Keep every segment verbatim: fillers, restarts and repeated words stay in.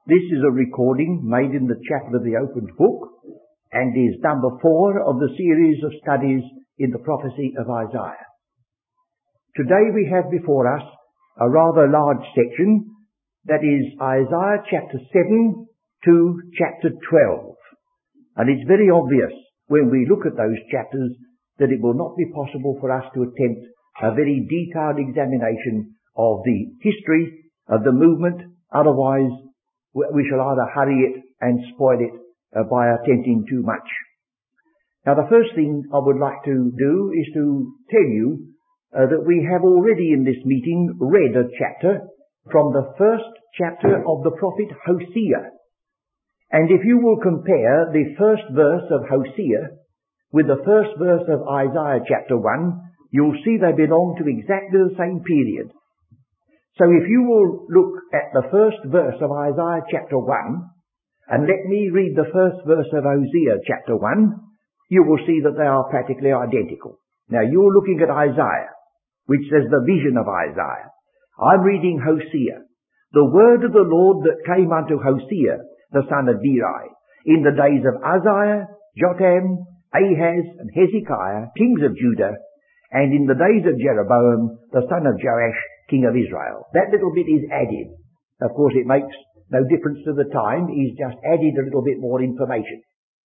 This is a recording made in the chapel of the Opened Book and is number four of the series of studies in the prophecy of Isaiah. Today we have before us a rather large section that is Isaiah chapter seven to chapter twelve. And it's very obvious when we look at those chapters that it will not be possible for us to attempt a very detailed examination of the history of the movement. Otherwise, we shall either hurry it and spoil it uh, by attempting too much. Now, the first thing I would like to do is to tell you uh, that we have already in this meeting read a chapter from the first chapter of the prophet Hosea. And if you will compare the first verse of Hosea with the first verse of Isaiah chapter one, you'll see they belong to exactly the same period. So if you will look at the first verse of Isaiah chapter one, and let me read the first verse of Hosea chapter one, you will see that they are practically identical. Now you're looking at Isaiah, which says the vision of Isaiah. I'm reading Hosea. The word of the Lord that came unto Hosea, the son of Beeri, in the days of Uzziah, Jotham, Ahaz, and Hezekiah, kings of Judah, and in the days of Jeroboam, the son of Joash, king of Israel. That little bit is added. Of course, it makes no difference to the time. He's just added a little bit more information.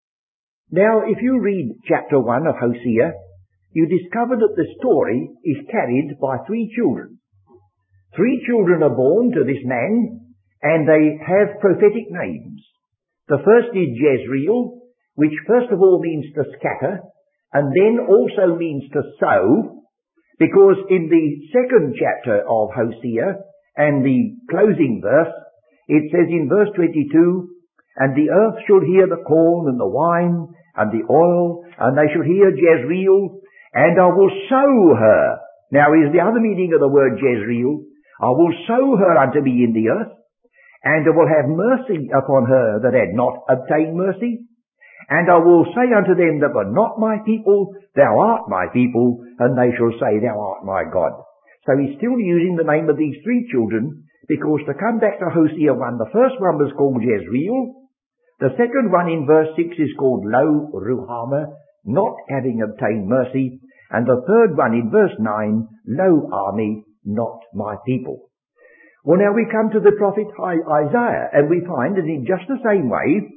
Now, if you read chapter one of Hosea, you discover that the story is carried by three children. Three children are born to this man, and they have prophetic names. The first is Jezreel, which first of all means to scatter, and then also means to sow, because in the second chapter of Hosea, and the closing verse, it says in verse twenty-two, and the earth shall hear the corn and the wine and the oil, and they shall hear Jezreel, and I will sow her. Now is the other meaning of the word Jezreel, I will sow her unto me in the earth, and I will have mercy upon her that had not obtained mercy. And I will say unto them that were not my people, thou art my people, and they shall say, thou art my God. So he's still using the name of these three children, because to come back to Hosea one, the first one was called Jezreel, the second one in verse six is called Lo Ruhamah, not having obtained mercy, and the third one in verse nine, Lo Ami, not my people. Well, now we come to the prophet Isaiah, and we find that in just the same way,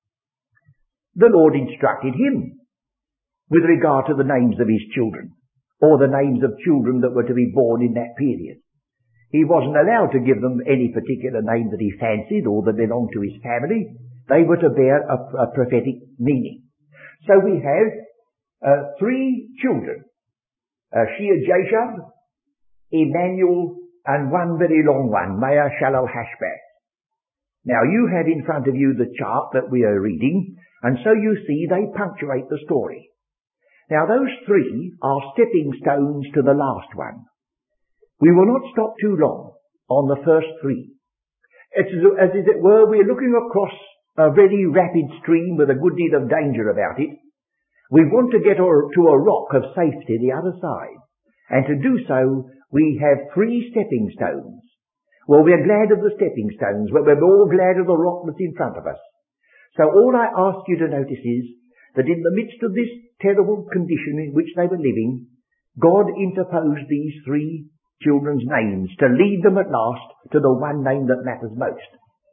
the Lord instructed him with regard to the names of his children, or the names of children that were to be born in that period. He wasn't allowed to give them any particular name that he fancied or that belonged to his family. They were to bear a, a prophetic meaning. So we have uh, three children, uh, Shear-Jashub, Emmanuel, and one very long one, Maher-Shalal-Hash-Baz. Now you have in front of you the chart that we are reading, and so you see they punctuate the story. Now those three are stepping stones to the last one. We will not stop too long on the first three. It's as, as it were, we're looking across a very rapid stream with a good deal of danger about it. We want to get to a rock of safety the other side. And to do so, we have three stepping stones. Well, we're glad of the stepping stones, but we're more glad of the rock that's in front of us. So all I ask you to notice is that in the midst of this terrible condition in which they were living, God interposed these three children's names to lead them at last to the one name that matters most.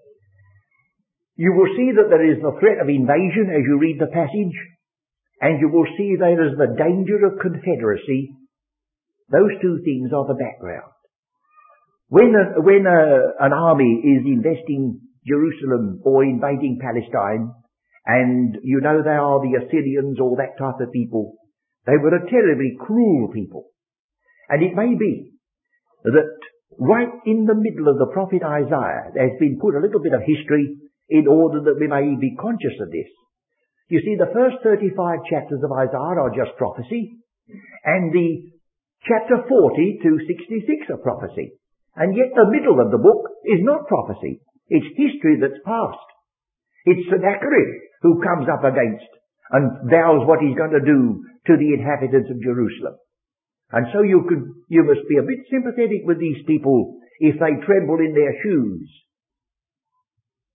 You will see that there is the threat of invasion as you read the passage, and you will see there is the danger of confederacy. Those two things are the background. When, a, when a, an army is investing Jerusalem or invading Palestine, and you know they are the Assyrians or that type of people, they were a terribly cruel people. And it may be that right in the middle of the prophet Isaiah there has been put a little bit of history in order that we may be conscious of this. You see, the first thirty-five chapters of Isaiah are just prophecy, and the chapter forty to sixty-six are prophecy. And yet the middle of the book is not prophecy. It's history that's past. It's Sennacherib who comes up against and vows what he's going to do to the inhabitants of Jerusalem. And so you could, you must be a bit sympathetic with these people if they tremble in their shoes.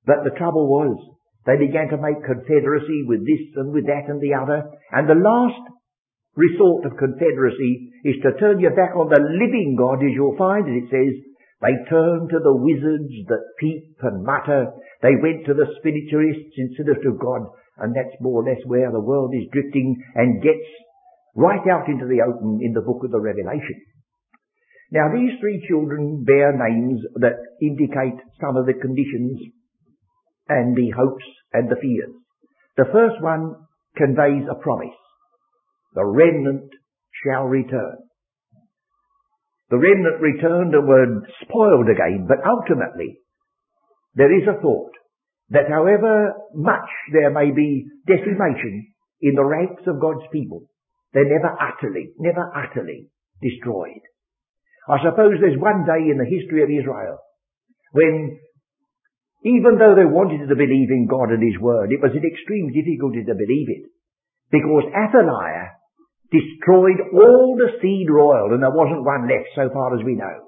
But the trouble was, they began to make confederacy with this and with that and the other. And the last resort of confederacy is to turn your back on the living God, as you'll find, and it says, they turned to the wizards that peep and mutter. They went to the spiritualists instead of to God. And that's more or less where the world is drifting and gets right out into the open in the book of the Revelation. Now these three children bear names that indicate some of the conditions and the hopes and the fears. The first one conveys a promise. The remnant shall return. The remnant returned and were spoiled again, but ultimately there is a thought that however much there may be decimation in the ranks of God's people, they're never utterly, never utterly destroyed. I suppose there's one day in the history of Israel when, even though they wanted to believe in God and His Word, it was an extreme difficulty to believe it, because Athaliah destroyed all the seed royal, and there wasn't one left so far as we know.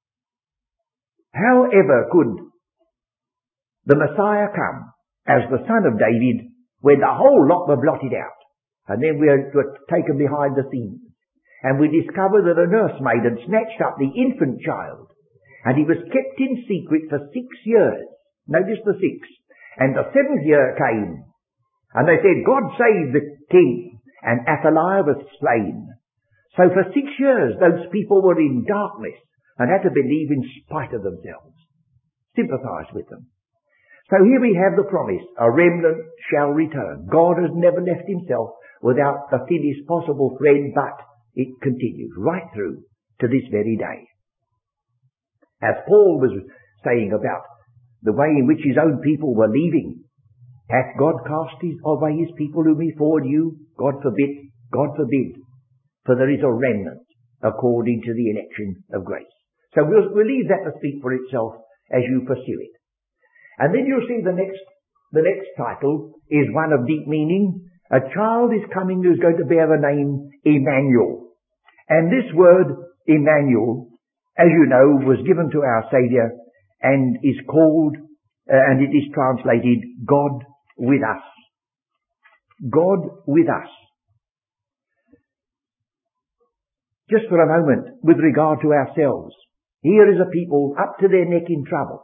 However could the Messiah come as the son of David when the whole lot were blotted out, and then we were taken behind the scenes, and we discovered that a nursemaid had snatched up the infant child, and he was kept in secret for six years. Notice the six. And the seventh year came, and they said, God save the king, and Athaliah was slain. So for six years those people were in darkness and had to believe in spite of themselves. Sympathize with them. So here we have the promise, a remnant shall return. God has never left Himself without the thinnest possible thread, but it continues right through to this very day. As Paul was saying about the way in which his own people were leaving, hath God cast his, away his people whom He foreknew? God forbid, God forbid. For there is a remnant according to the election of grace. So we'll, we'll leave that to speak for itself as you pursue it. And then you'll see the next, the next title is one of deep meaning. A child is coming who's going to bear the name Emmanuel. And this word Emmanuel, as you know, was given to our Saviour and is called, uh, and it is translated, God with us. God with us. Just for a moment, with regard to ourselves, here is a people up to their neck in trouble.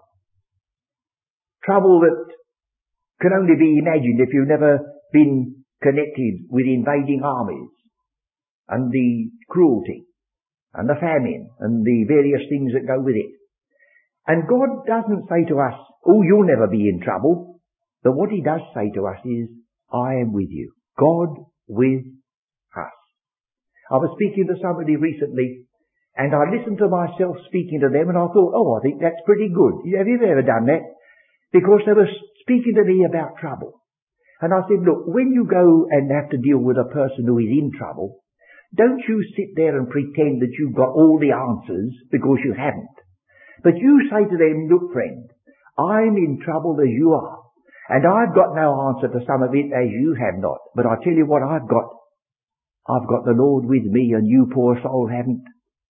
Trouble that can only be imagined if you've never been connected with invading armies and the cruelty and the famine and the various things that go with it. And God doesn't say to us, oh, you'll never be in trouble. But what He does say to us is, I am with you. God with us. I was speaking to somebody recently, and I listened to myself speaking to them, and I thought, oh, I think that's pretty good. Have you ever done that? Because they were speaking to me about trouble. And I said, look, when you go and have to deal with a person who is in trouble, don't you sit there and pretend that you've got all the answers, because you haven't. But you say to them, look, friend, I'm in trouble as you are, and I've got no answer to some of it as you have not. But I tell you what I've got. I've got the Lord with me, and you, poor soul, haven't.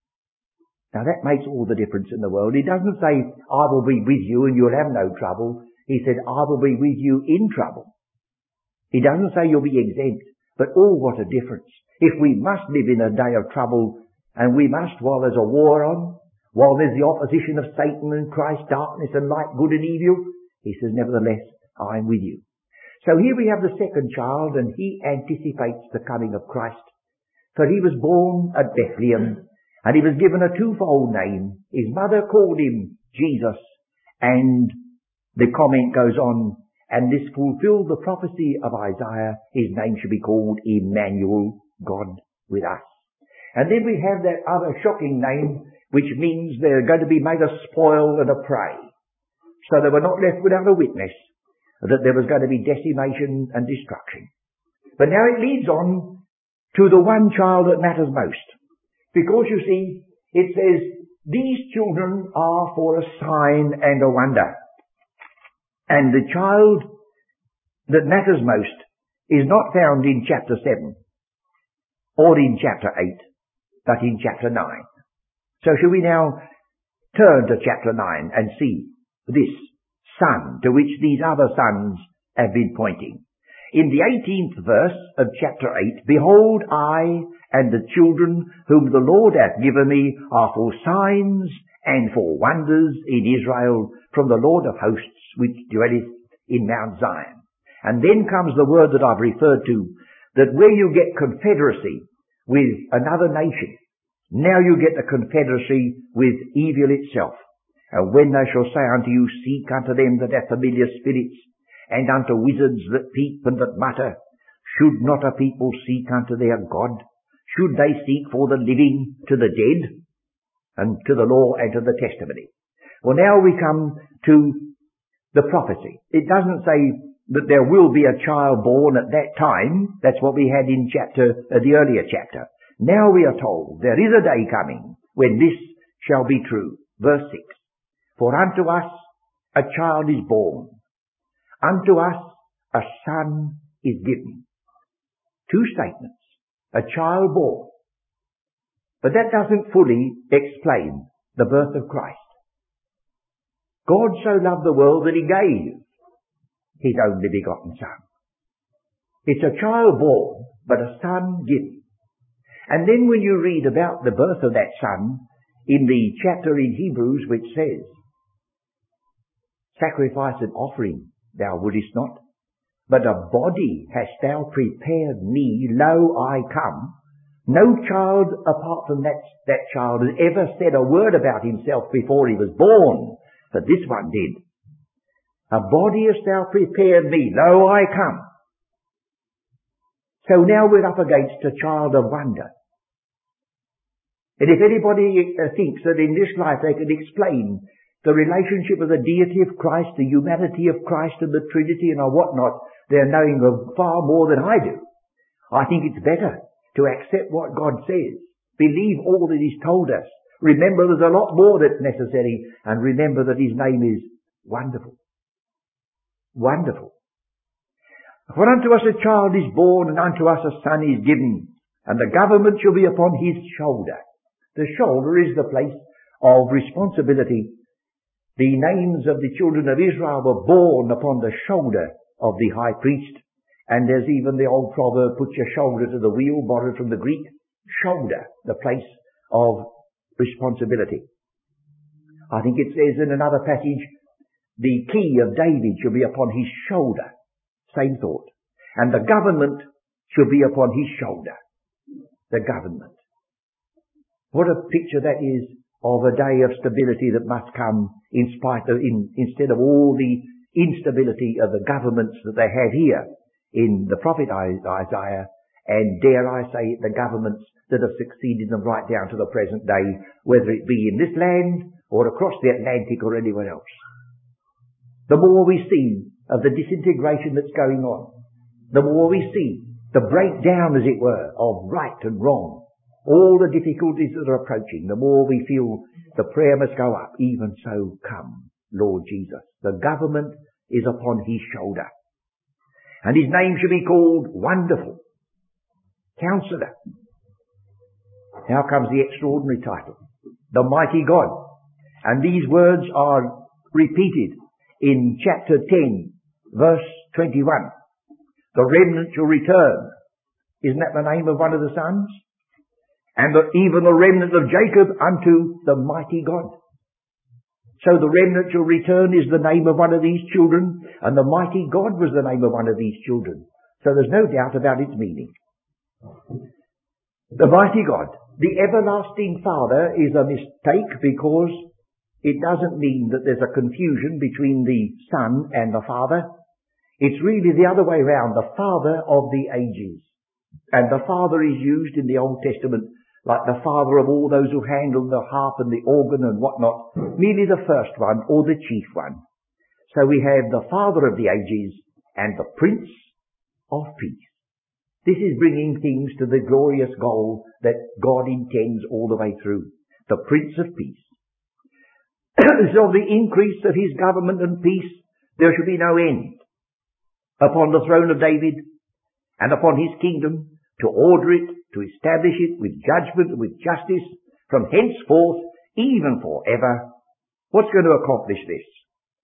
Now that makes all the difference in the world. He doesn't say, I will be with you and you'll have no trouble. He said, I will be with you in trouble. He doesn't say you'll be exempt. But oh, what a difference. If we must live in a day of trouble, and we must while there's a war on, while there's the opposition of Satan and Christ, darkness and light, good and evil, He says, nevertheless, I am with you. So here we have the second child, and he anticipates the coming of Christ. For he was born at Bethlehem, and he was given a twofold name. His mother called him Jesus, and the comment goes on, and this fulfilled the prophecy of Isaiah. His name should be called Emmanuel, God with us. And then we have that other shocking name, which means they're going to be made a spoil and a prey. So they were not left without a witness that there was going to be decimation and destruction. But now it leads on to the one child that matters most. Because you see, it says, these children are for a sign and a wonder. And the child that matters most is not found in chapter seven or in chapter eight, but in chapter nine. So shall we now turn to chapter nine and see this son to which these other sons have been pointing. In the eighteenth verse of chapter eight, behold, I and the children whom the Lord hath given me are for signs and for wonders in Israel from the Lord of hosts, which dwelleth in Mount Zion. And then comes the word that I've referred to, that where you get confederacy with another nation, now you get a confederacy with evil itself. And when they shall say unto you, seek unto them that have familiar spirits, and unto wizards that peep and that mutter, should not a people seek unto their God? Should they seek for the living to the dead, and to the law and to the testimony? Well, now we come to the prophecy. It doesn't say that there will be a child born at that time. That's what we had in chapter, uh, the earlier chapter. Now we are told there is a day coming when this shall be true. Verse six. For unto us a child is born. Unto us a son is given. Two statements. A child born. But that doesn't fully explain the birth of Christ. God so loved the world that he gave his only begotten Son. It's a child born, but a son given. And then when you read about the birth of that son in the chapter in Hebrews which says, sacrifice and offering thou wouldest not, but a body hast thou prepared me, lo, I come. No child apart from that, that child has ever said a word about himself before he was born, but this one did. A body hast thou prepared me, lo, I come. So now we're up against a child of wonder. And if anybody thinks that in this life they can explain the relationship of the deity of Christ, the humanity of Christ and the Trinity and whatnot, they're knowing of far more than I do. I think it's better to accept what God says, believe all that he's told us, remember there's a lot more that's necessary, and remember that his name is Wonderful. Wonderful. For unto us a child is born, and unto us a son is given, and the government shall be upon his shoulder. The shoulder is the place of responsibility. The names of the children of Israel were born upon the shoulder of the high priest. And there's even the old proverb, put your shoulder to the wheel, borrowed from the Greek. Shoulder, the place of responsibility. I think it says in another passage, the key of David shall be upon his shoulder. Same thought. And the government shall be upon his shoulder. The government. What a picture that is of a day of stability that must come in spite of, in, instead of all the instability of the governments that they had here in the prophet Isaiah, and dare I say it, the governments that have succeeded them right down to the present day, whether it be in this land or across the Atlantic or anywhere else. The more we see of the disintegration that's going on, the more we see the breakdown, as it were, of right and wrong, all the difficulties that are approaching, the more we feel the prayer must go up. Even so, come, Lord Jesus. The government is upon his shoulder. And his name shall be called Wonderful, Counselor. Now comes the extraordinary title, the Mighty God. And these words are repeated in chapter ten, verse twenty-one. The remnant shall return. Isn't that the name of one of the sons? And the, even the remnant of Jacob unto the mighty God. So the remnant shall return is the name of one of these children, and the mighty God was the name of one of these children. So there's no doubt about its meaning. The mighty God, the everlasting Father, is a mistake because it doesn't mean that there's a confusion between the Son and the Father. It's really the other way round, the Father of the ages. And the Father is used in the Old Testament like the father of all those who handle the harp and the organ and whatnot, merely the first one or the chief one. So we have the Father of the ages and the Prince of Peace. This is bringing things to the glorious goal that God intends all the way through. The Prince of Peace. So the increase of his government and peace, there shall be no end. Upon the throne of David and upon his kingdom, to order it, to establish it with judgment and with justice from henceforth, even forever. What's going to accomplish this? The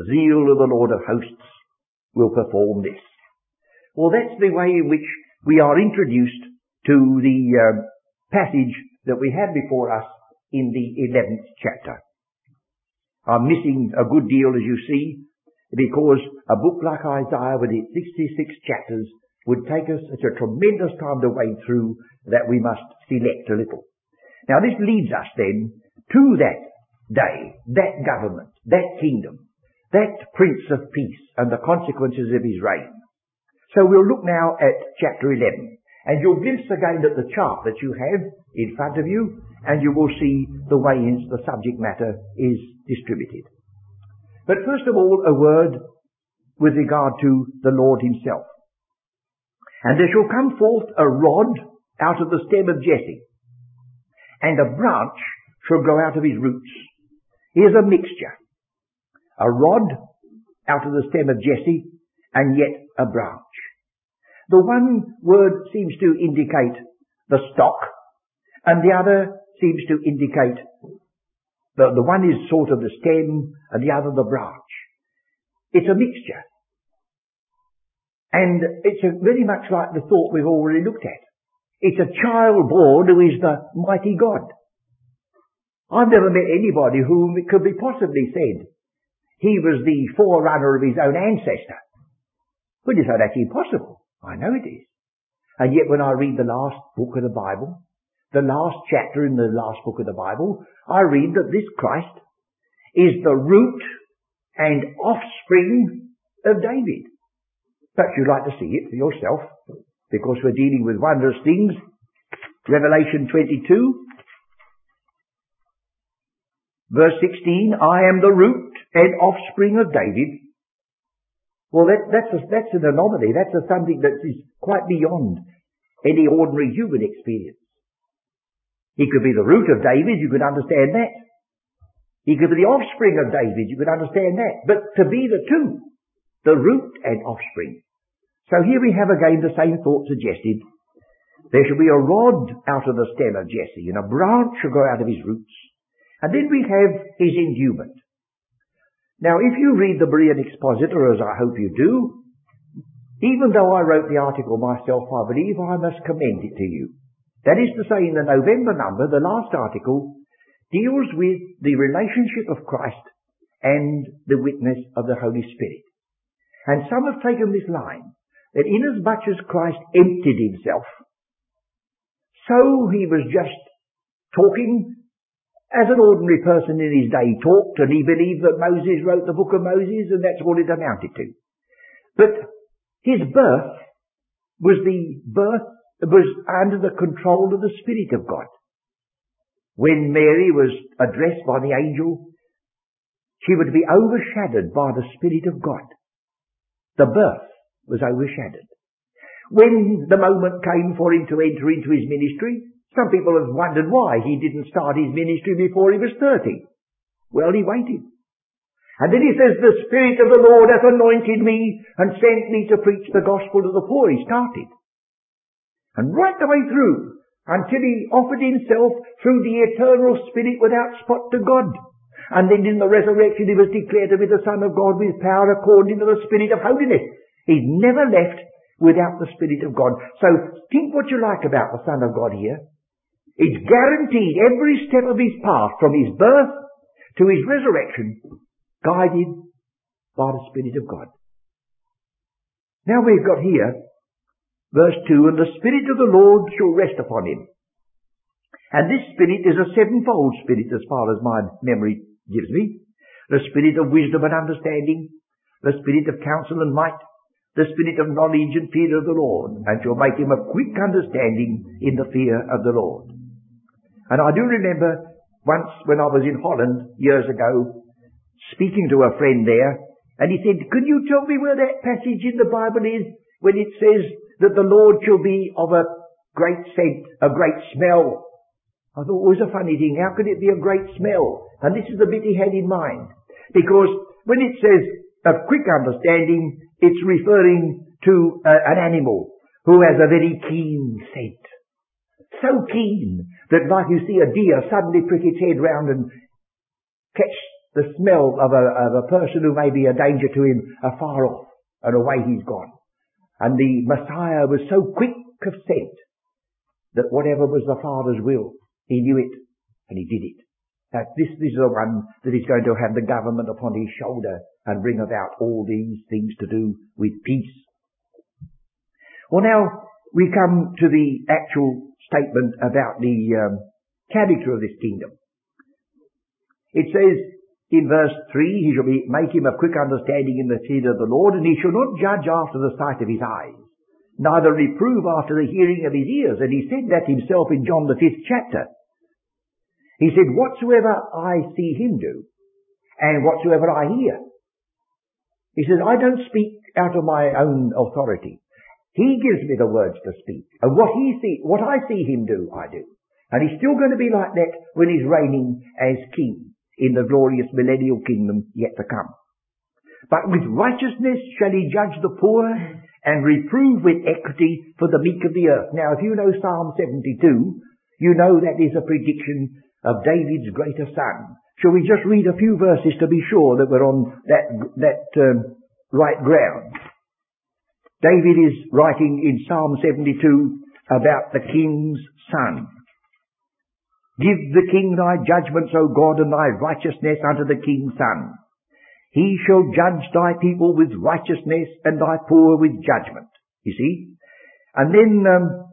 the zeal of the Lord of hosts will perform this. Well, that's the way in which we are introduced to the uh, passage that we have before us in the eleventh chapter. I'm missing a good deal, as you see, because a book like Isaiah with its sixty-six chapters would take us at a tremendous time to wade through that we must select a little. Now this leads us then to that day, that government, that kingdom, that Prince of Peace and the consequences of his reign. So we'll look now at chapter eleven, and you'll glimpse again at the chart that you have in front of you, and you will see the way in the subject matter is distributed. But first of all, a word with regard to the Lord himself. And there shall come forth a rod out of the stem of Jesse, and a branch shall grow out of his roots. Here's a mixture. A rod out of the stem of Jesse, and yet a branch. The one word seems to indicate the stock, and the other seems to indicate the, the one is sort of the stem, and the other the branch. It's a mixture. And it's a, very much like the thought we've already looked at. It's a child born who is the mighty God. I've never met anybody whom it could be possibly said he was the forerunner of his own ancestor. Well, you say that's impossible. I know it is. And yet when I read the last book of the Bible, the last chapter in the last book of the Bible, I read that this Christ is the root and offspring of David. Perhaps you'd like to see it for yourself, because we're dealing with wondrous things. Revelation twenty-two, verse sixteen, I am the root and offspring of David. Well, that, that's, a, that's an anomaly. That's a, something that is quite beyond any ordinary human experience. He could be the root of David, you could understand that. He could be the offspring of David, you could understand that. But to be the two, the root and offspring. So here we have again the same thought suggested. There shall be a rod out of the stem of Jesse, and a branch shall go out of his roots. And then we have his endowment. Now if you read the Berean Expositor, as I hope you do, even though I wrote the article myself, I believe I must commend it to you. That is to say, in the November number, the last article deals with the relationship of Christ and the witness of the Holy Spirit. And some have taken this line, that inasmuch as Christ emptied himself, so he was just talking as an ordinary person in his day talked, and he believed that Moses wrote the book of Moses, and that's all it amounted to. But his birth was the birth, was under the control of the Spirit of God. When Mary was addressed by the angel, she would be overshadowed by the Spirit of God. The birth was overshadowed. When the moment came for him to enter into his ministry, some people have wondered why he didn't start his ministry before he was thirty. Well, he waited. And then he says, the Spirit of the Lord hath anointed me and sent me to preach the gospel to the poor. He started. And right the way through, until he offered himself through the eternal Spirit without spot to God. And then in the resurrection he was declared to be the Son of God with power according to the Spirit of holiness. He's never left without the Spirit of God. So think what you like about the Son of God here. It's guaranteed every step of his path, from his birth to his resurrection, guided by the Spirit of God. Now we've got here, verse two, and the Spirit of the Lord shall rest upon him. And this Spirit is a sevenfold Spirit as far as my memory gives me. The Spirit of wisdom and understanding, the Spirit of counsel and might, the Spirit of knowledge and fear of the Lord, and shall make him of quick understanding in the fear of the Lord. And I do remember once when I was in Holland years ago, speaking to a friend there, and he said, could you tell me where that passage in the Bible is when it says that the Lord shall be of a great scent, a great smell? I thought it was a funny thing. How could it be a great smell? And this is the bit he had in mind. Because when it says of quick understanding, it's referring to uh, an animal who has a very keen scent. So keen that like you see a deer suddenly prick its head round and catch the smell of a, of a person who may be a danger to him afar off, and away he's gone. And the Messiah was so quick of scent that whatever was the Father's will, he knew it, and he did it. That this, this is the one that is going to have the government upon his shoulder and bring about all these things to do with peace. Well, now we come to the actual statement about the um, character of this kingdom. It says in verse three, he shall be, make him of quick understanding in the fear of the Lord, and he shall not judge after the sight of his eyes, neither reprove after the hearing of his ears. And he said that himself in John the fifth chapter. He said, whatsoever I see him do, and whatsoever I hear. He says, I don't speak out of my own authority. He gives me the words to speak. And what he see, what I see him do, I do. And he's still going to be like that when he's reigning as king in the glorious millennial kingdom yet to come. But with righteousness shall he judge the poor, and reprove with equity for the meek of the earth. Now, if you know Psalm seventy-two, you know that is a prediction of David's greater son. Shall we just read a few verses to be sure that we're on that, that um, right ground? David is writing in Psalm seventy-two about the king's son. Give the king thy judgments, O God, and thy righteousness unto the king's son. He shall judge thy people with righteousness, and thy poor with judgment. You see? And then um,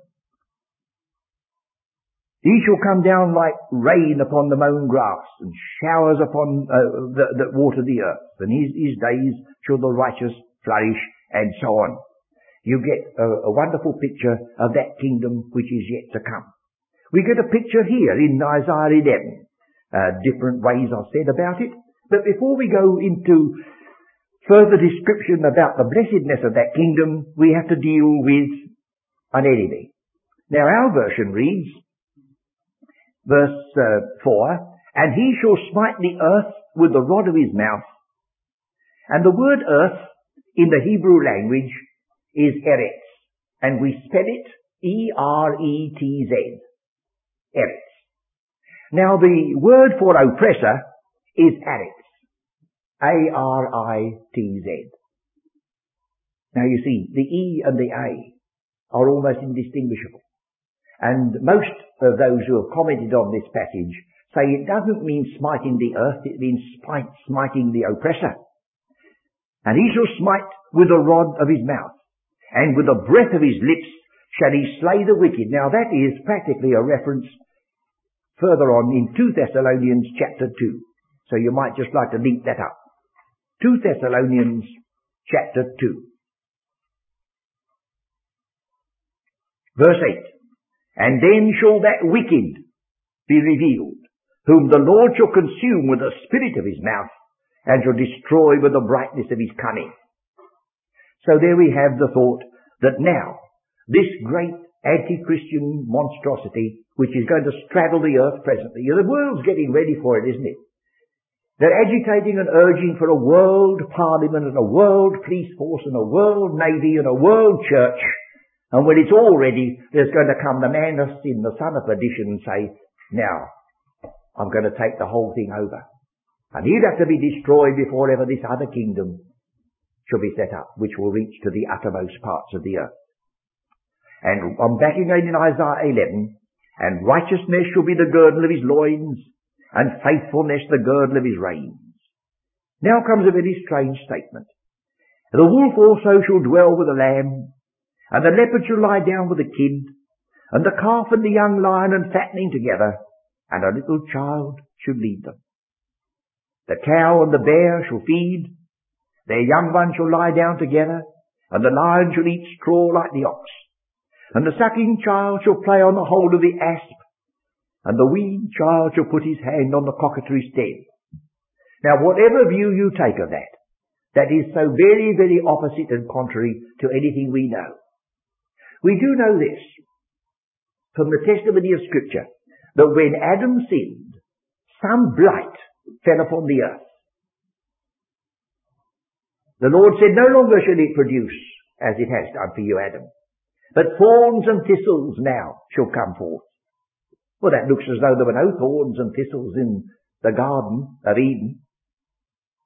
he shall come down like rain upon the mown grass, and showers upon uh, the, that water the earth. And his, his days shall the righteous flourish, and so on. You get a, a wonderful picture of that kingdom which is yet to come. We get a picture here in Isaiah eleven. Uh, different ways I've said about it. But before we go into further description about the blessedness of that kingdom, we have to deal with an enemy. Now our version reads, verse uh, four, and he shall smite the earth with the rod of his mouth. And the word earth in the Hebrew language is eretz, and we spell it E R E T Z. Eretz. Now the word for oppressor is aretz. A R I T Z. Now you see, the E and the A are almost indistinguishable. And most of those who have commented on this passage say it doesn't mean smiting the earth, it means smite, smiting the oppressor. And he shall smite with the rod of his mouth, and with the breath of his lips shall he slay the wicked. Now that is practically a reference further on in two Thessalonians chapter two. So you might just like to link that up. two Thessalonians chapter two. Verse eight. And then shall that wicked be revealed, whom the Lord shall consume with the spirit of his mouth, and shall destroy with the brightness of his cunning. So there we have the thought that now, this great anti-Christian monstrosity, which is going to straddle the earth presently, the world's getting ready for it, isn't it? They're agitating and urging for a world parliament and a world police force and a world navy and a world church. And when it's all ready, there's going to come the man of sin, the son of perdition, and say, now, I'm going to take the whole thing over. And he'd have to be destroyed before ever this other kingdom shall be set up, which will reach to the uttermost parts of the earth. And I'm back again in Isaiah eleven, and righteousness shall be the girdle of his loins, and faithfulness the girdle of his reins. Now comes a very strange statement. The wolf also shall dwell with the lamb, and the leopard shall lie down with the kid, and the calf and the young lion and fattening together, and a little child shall lead them. The cow and the bear shall feed, their young ones shall lie down together, and the lion shall eat straw like the ox. And the sucking child shall play on the hole of the asp, and the weaned child shall put his hand on the cockatrice den. Now whatever view you take of that, that is so very, very opposite and contrary to anything we know. We do know this, from the testimony of Scripture, that when Adam sinned, some blight fell upon the earth. The Lord said, no longer shall it produce as it has done for you, Adam, but thorns and thistles now shall come forth. Well, that looks as though there were no thorns and thistles in the Garden of Eden.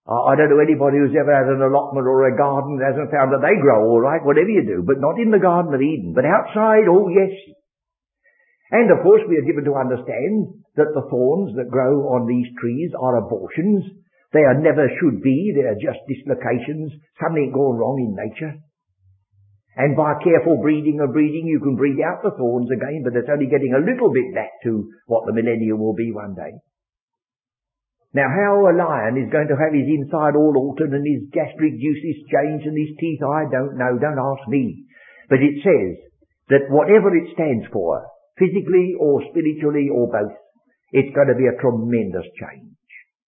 I don't know anybody who's ever had an allotment or a garden that hasn't found that they grow all right, whatever you do, but not in the Garden of Eden. But outside, oh yes. And of course we are given to understand that the thorns that grow on these trees are abortions. They are never should be. They are just dislocations. Something gone wrong in nature. And by careful breeding and breeding you can breed out the thorns again, but it's only getting a little bit back to what the millennium will be one day. Now how a lion is going to have his inside all altered and his gastric juices changed and his teeth, I don't know, don't ask me. But it says that whatever it stands for, physically or spiritually or both, it's going to be a tremendous change.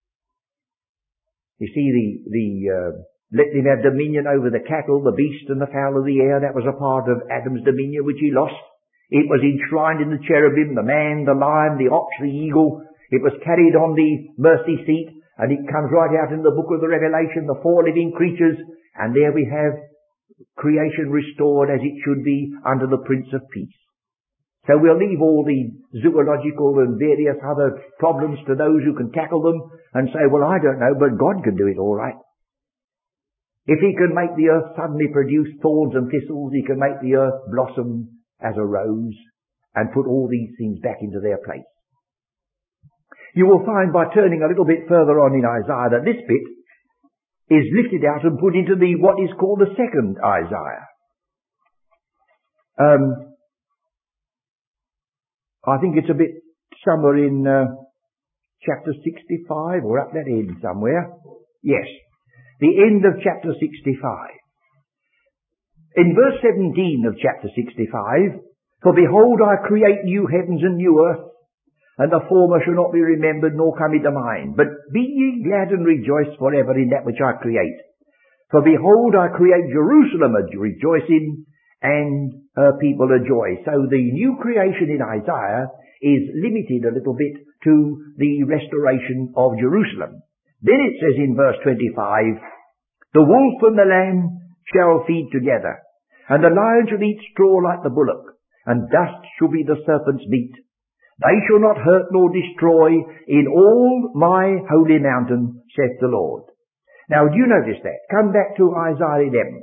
You see, the, the, uh, let them have dominion over the cattle, the beast and the fowl of the air, that was a part of Adam's dominion which he lost. It was enshrined in the cherubim, the man, the lion, the ox, the eagle. It was carried on the mercy seat, and it comes right out in the book of the Revelation, the four living creatures, and there we have creation restored as it should be under the Prince of Peace. So we'll leave all the zoological and various other problems to those who can tackle them and say, well, I don't know, but God can do it all right. If he can make the earth suddenly produce thorns and thistles, he can make the earth blossom as a rose and put all these things back into their place. You will find by turning a little bit further on in Isaiah that this bit is lifted out and put into the what is called the second Isaiah. Um, I think it's a bit somewhere in uh, chapter sixty-five or up that end somewhere. Yes, the end of chapter sixty-five. In verse seventeen of chapter sixty-five, for behold, I create new heavens and new earth, and the former shall not be remembered nor come into mind. But be ye glad and rejoice forever in that which I create. For behold, I create Jerusalem a rejoicing, and her people a joy. So the new creation in Isaiah is limited a little bit to the restoration of Jerusalem. Then it says in verse twenty-five, the wolf and the lamb shall feed together, and the lion shall eat straw like the bullock, and dust shall be the serpent's meat. They shall not hurt nor destroy in all my holy mountain, saith the Lord. Now, do you notice that? Come back to Isaiah eleven.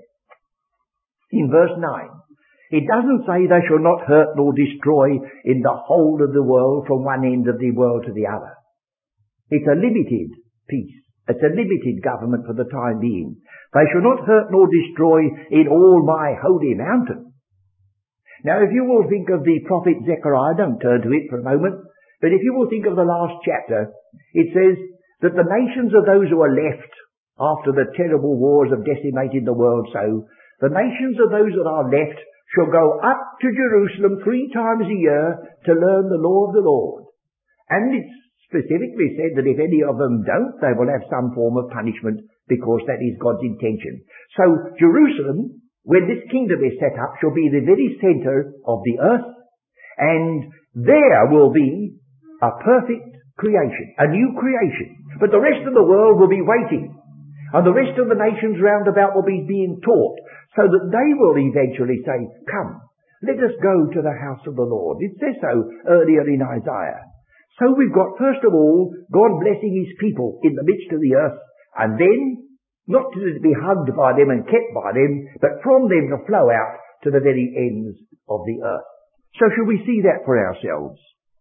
In verse nine. It doesn't say they shall not hurt nor destroy in the whole of the world from one end of the world to the other. It's a limited peace. It's a limited government for the time being. They shall not hurt nor destroy in all my holy mountain. Now, if you will think of the prophet Zechariah, don't turn to it for a moment, but if you will think of the last chapter, it says that the nations of those who are left after the terrible wars have decimated the world so, the nations of those that are left shall go up to Jerusalem three times a year to learn the law of the Lord. And it's specifically said that if any of them don't, they will have some form of punishment because that is God's intention. So Jerusalem, when this kingdom is set up, shall be the very centre of the earth, and there will be a perfect creation, a new creation. But the rest of the world will be waiting, and the rest of the nations round about will be being taught, so that they will eventually say, come, let us go to the house of the Lord. It says so earlier in Isaiah. So we've got, first of all, God blessing his people in the midst of the earth, and then not to be hugged by them and kept by them, but from them to flow out to the very ends of the earth. So shall we see that for ourselves?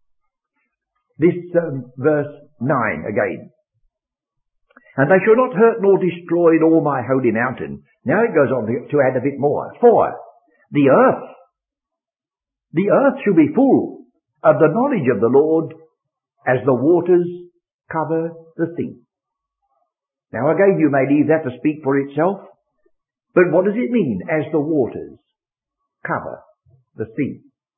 This um, verse nine again. And they shall not hurt nor destroy in all my holy mountain. Now it goes on to, to add a bit more. For the earth, the earth shall be full of the knowledge of the Lord as the waters cover the sea. Now again, you may leave that to speak for itself, but what does it mean, as the waters cover the sea?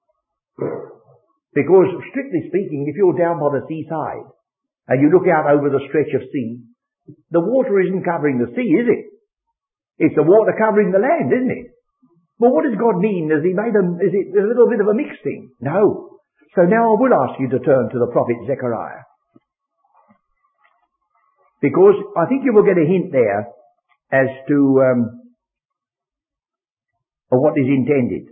Because, strictly speaking, if you're down by the seaside, and you look out over the stretch of sea, the water isn't covering the sea, is it? It's the water covering the land, isn't it? Well, what does God mean? Has he made them, is it a little bit of a mixed thing? No. So now I will ask you to turn to the prophet Zechariah. Because I think you will get a hint there as to um, of what is intended.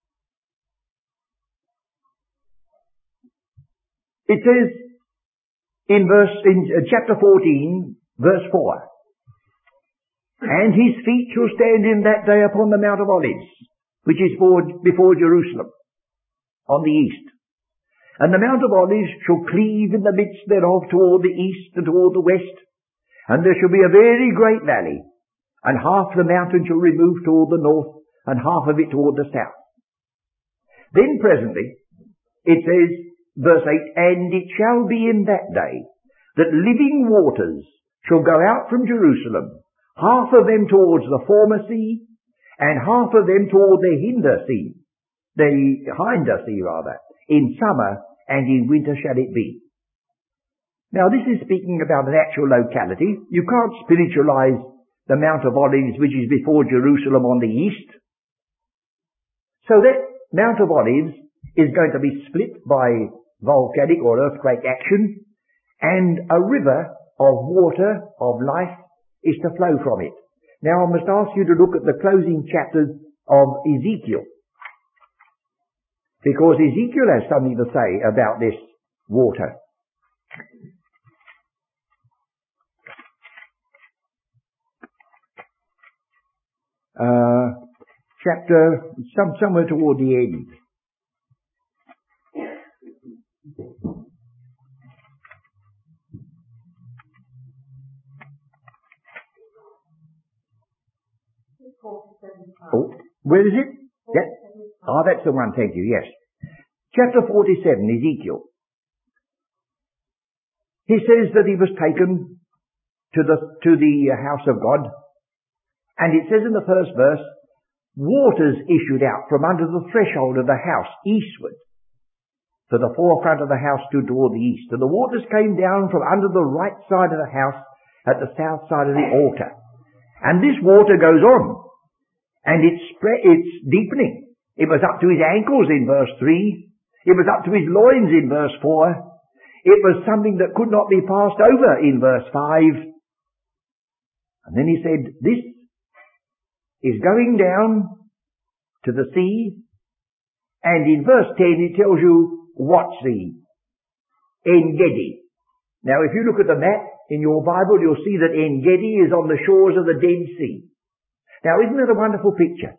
It says, in verse, in chapter fourteen, verse four. And his feet shall stand in that day upon the Mount of Olives, which is before Jerusalem, on the east. And the Mount of Olives shall cleave in the midst thereof toward the east and toward the west, and there shall be a very great valley, and half the mountain shall remove toward the north, and half of it toward the south. Then presently, it says, verse eight, and it shall be in that day that living waters shall go out from Jerusalem, half of them towards the former sea, and half of them toward the hinder sea, the hinder sea rather, in summer and in winter shall it be. Now this is speaking about an actual locality. You can't spiritualize the Mount of Olives which is before Jerusalem on the east. So that Mount of Olives is going to be split by volcanic or earthquake action, and a river of water, of life, is to flow from it. Now I must ask you to look at the closing chapters of Ezekiel, because Ezekiel has something to say about this water. Uh, chapter, some, somewhere toward the end. Oh, where is it? Yeah. Ah, that's the one, thank you, yes. Chapter forty-seven, Ezekiel. He says that he was taken to the, to the house of God, and it says in the first verse, waters issued out from under the threshold of the house eastward. For the forefront of the house stood toward the east, and the waters came down from under the right side of the house at the south side of the altar. And this water goes on, and it's spread, it's deepening. It was up to his ankles in verse three. It was up to his loins in verse four. It was something that could not be passed over in verse five. And then he said, this is going down to the sea. And in verse ten it tells you what sea? En-Gedi. Now if you look at the map in your Bible, you'll see that En-Gedi is on the shores of the Dead Sea. Now isn't that a wonderful picture?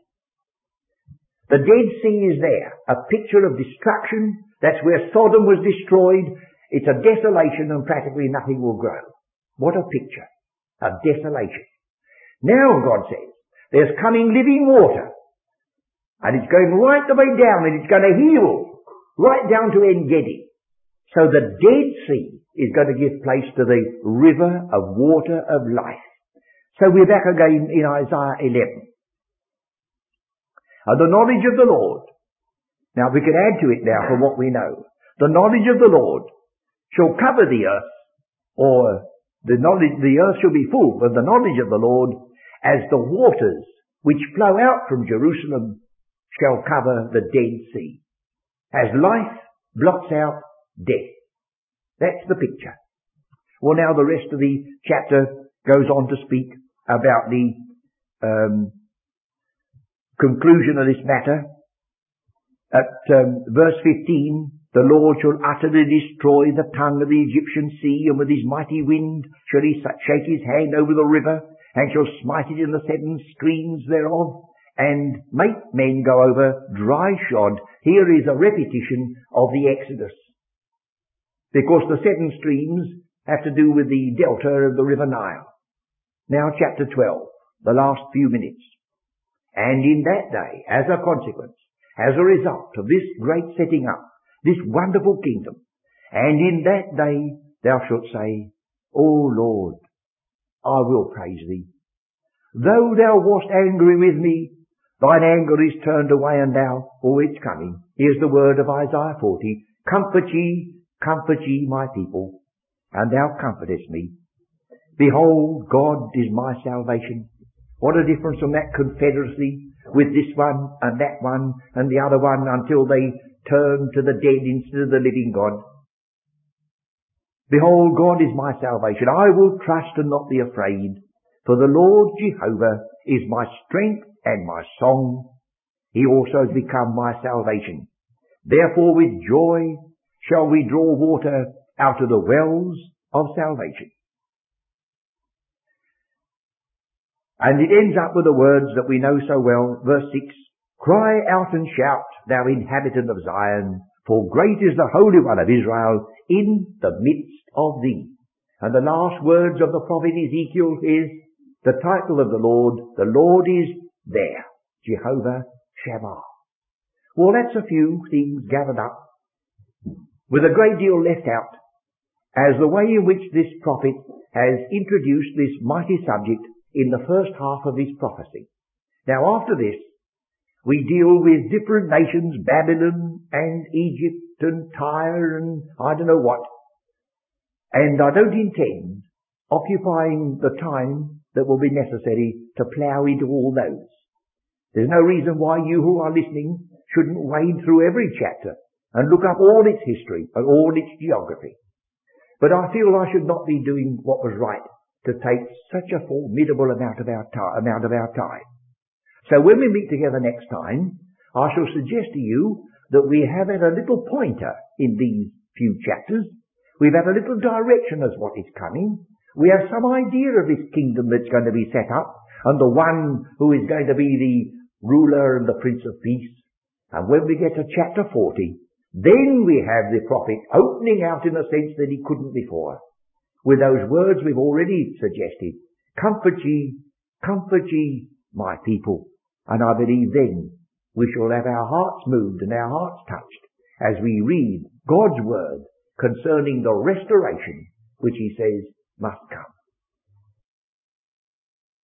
The Dead Sea is there, a picture of destruction. That's where Sodom was destroyed. It's a desolation and practically nothing will grow. What a picture. A desolation. Now God says, there's coming living water. And it's going right the way down, and it's going to heal right down to En-Gedi. So the Dead Sea is going to give place to the river of water of life. So we're back again in Isaiah eleven. And the knowledge of the Lord. Now we can add to it now from what we know. The knowledge of the Lord shall cover the earth, or the knowledge, the earth shall be full of the knowledge of the Lord, as the waters which flow out from Jerusalem shall cover the Dead Sea. As life blots out death. That's the picture. Well, now the rest of the chapter goes on to speak about the um, conclusion of this matter. At um, verse fifteen, the Lord shall utterly destroy the tongue of the Egyptian sea, and with his mighty wind shall he shake his hand over the river, and shall smite it in the seven streams thereof, and make men go over dry shod. Here is a repetition of the Exodus, because the seven streams have to do with the delta of the river Nile. Now chapter twelve, the last few minutes. And in that day, as a consequence, as a result of this great setting up, this wonderful kingdom, and in that day thou shalt say, O Lord, I will praise thee. Though thou wast angry with me, thine anger is turned away, and thou, oh, it's coming. Here's the word of Isaiah forty. Comfort ye, comfort ye my people, and thou comfortest me. Behold, God is my salvation. What a difference from that confederacy with this one and that one and the other one until they turn to the dead instead of the living God. Behold, God is my salvation. I will trust and not be afraid. For the Lord Jehovah is my strength and my song. He also has become my salvation. Therefore with joy shall we draw water out of the wells of salvation. And it ends up with the words that we know so well, verse six, "Cry out and shout, thou inhabitant of Zion, for great is the Holy One of Israel in the midst of thee." And the last words of the prophet Ezekiel is the title of the Lord, the Lord is there, Jehovah Shammah. Well, that's a few things gathered up, with a great deal left out, as the way in which this prophet has introduced this mighty subject in the first half of his prophecy. Now after this, we deal with different nations, Babylon and Egypt and Tyre and I don't know what. And I don't intend occupying the time that will be necessary to plough into all those. There's no reason why you who are listening shouldn't wade through every chapter and look up all its history and all its geography. But I feel I should not be doing what was right to take such a formidable amount of our time, amount of our time. So when we meet together next time, I shall suggest to you that we have had a little pointer in these few chapters. We've had a little direction as what is coming. We have some idea of this kingdom that's going to be set up and the one who is going to be the ruler and the Prince of Peace. And when we get to chapter forty, then we have the prophet opening out in a sense that he couldn't before, with those words we've already suggested, "Comfort ye, comfort ye, my people." And I believe then we shall have our hearts moved and our hearts touched as we read God's word concerning the restoration which he says must come.